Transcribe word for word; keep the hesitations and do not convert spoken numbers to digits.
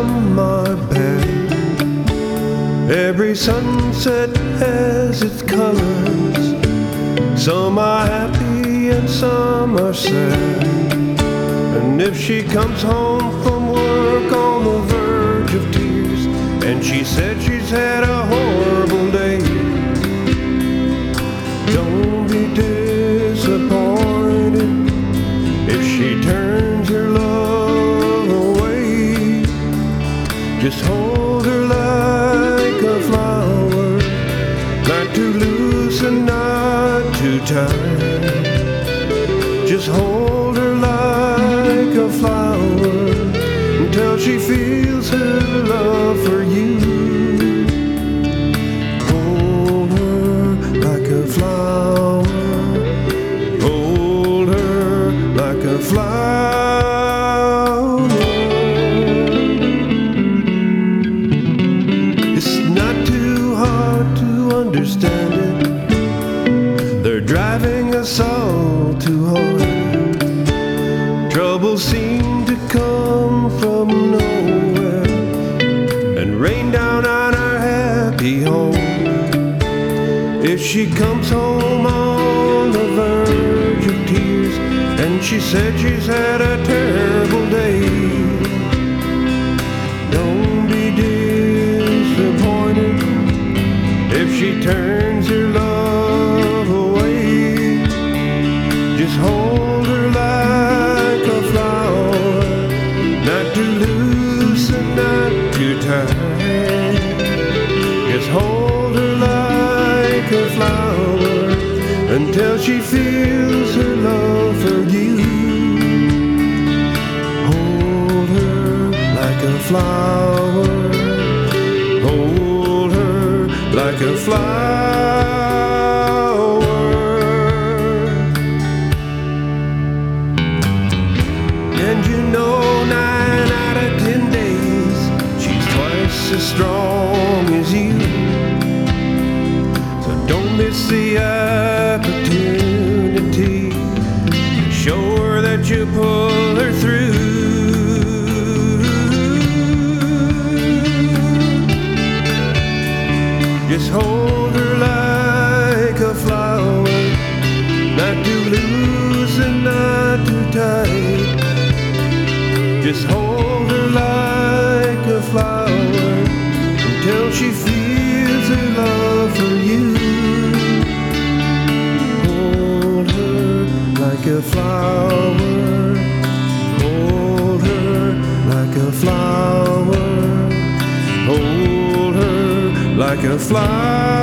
on my bed. Every sunset has its colors. Some are happy and some are sad. And if she comes home from work on the verge of tears, and she said she's had a horrible day, don't be disappointed if she turns your love away. Just hold her like a flower, not too loose and not too tight. Just hold her like a flower until she feels her love for you. Hold her like a flower, hold her like a flower. It's not too hard to understand it. They're driving us all too hard. Troubles seem to come from nowhere and rain down on our happy home. If she comes home on the verge of tears, and she said she's had a terrible day, don't be disappointed if she turns your love away. Just hold her like a flower, not too loose and not too tight. Just hold her like a flower until she feels her love for you. Hold her like a flower, hold her like a flower. And you know, nine out of ten days, she's twice as strong as you. So don't miss the opportunity to show her that you pull her through. Just hold her like a flower, not too loose and not too tight. Just hold her like a flower until she feels her love for you. Hold her like a flower, hold her like a flower, hold her like a flower.